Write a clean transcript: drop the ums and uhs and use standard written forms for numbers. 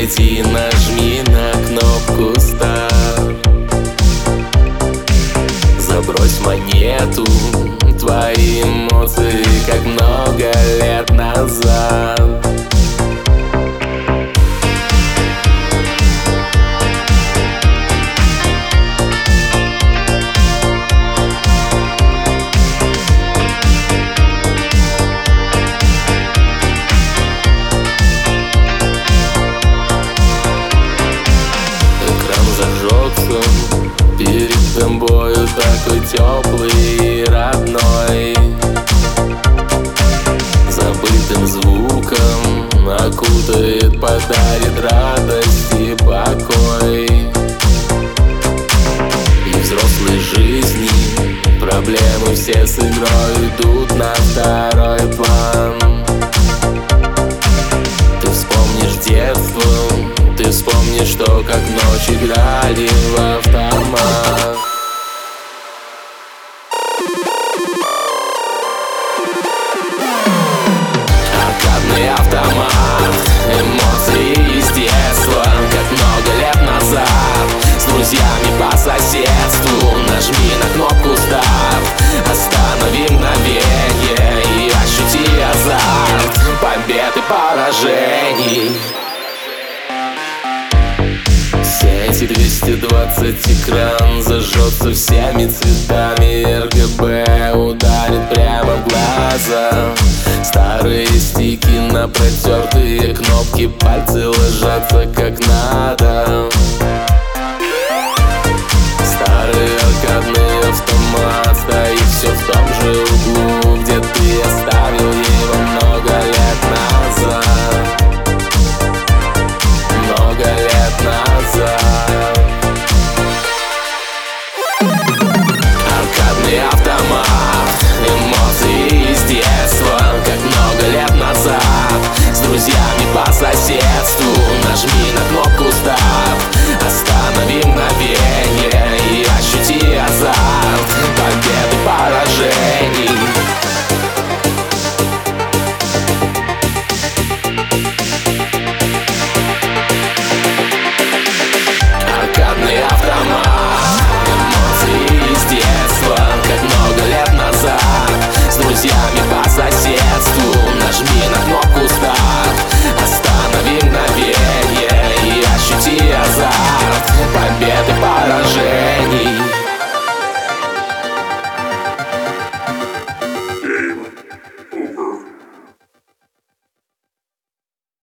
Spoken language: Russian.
сети, нажми на кнопку «Старт». Забрось монету, твои эмоции, как много лет назад. Перед тобою такой теплый и родной, забытым звуком окутает, подарит радость и покой. И взрослой жизни проблемы все с игрой идут на второй план. Ты вспомнишь детство, ты вспомнишь, что как ночь играли в автомат. Аркадный автомат, эмоции из детства, как много лет назад. С друзьями по соседству, нажми на кнопку «Старт». Останови мгновенье и ощути азарт побед и поражений. Сети 220, экран зажжется всеми цветами, РГБ ударит прямо в глаза. Старые стики на протертые кнопки, пальцы ложатся как надо.